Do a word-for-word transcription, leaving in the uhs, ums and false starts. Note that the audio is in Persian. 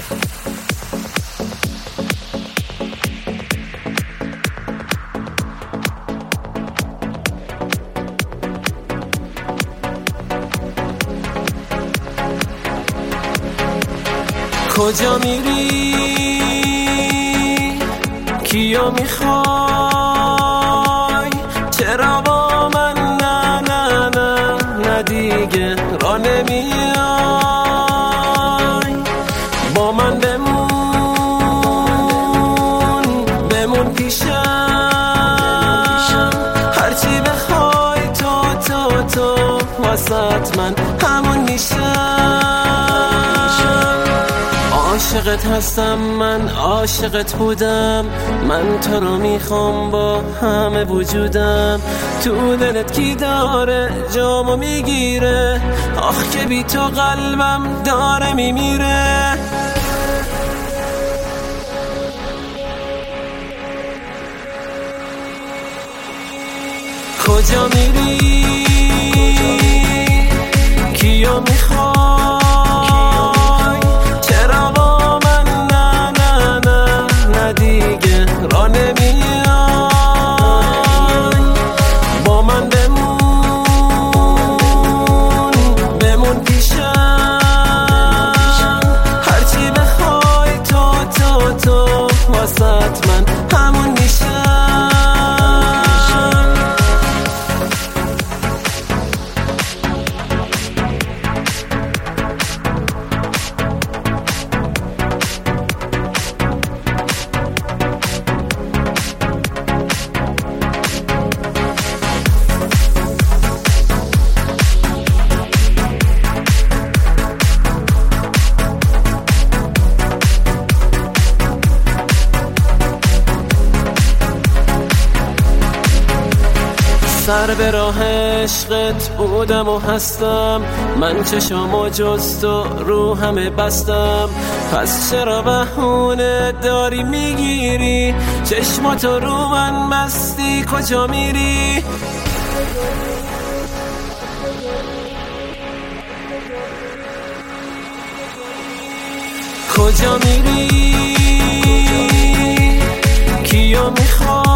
کجا میری؟ کیو میخوای؟ چرا با من نه نه نه نه دیگه را نمیای؟ با من بمون بمون پیشم، هرچی بخوای تو تو تو واسط من همون میشم. عاشقت هستم من، عاشقت بودم من، تو رو میخوام با همه وجودم. تو دلت کی داره جامو میگیره؟ آخ که بی تو قلبم داره میمیره. کجا میری؟ کیو میخوای؟ من همون میشم. سر به راه عشقت بودم و هستم، من چشامو جز تو رو همه بستم. پس چرا بهونه داری میگیری؟ چشماتو رو من بستی، کجا میری؟ کجا میری؟ کیو میخوای؟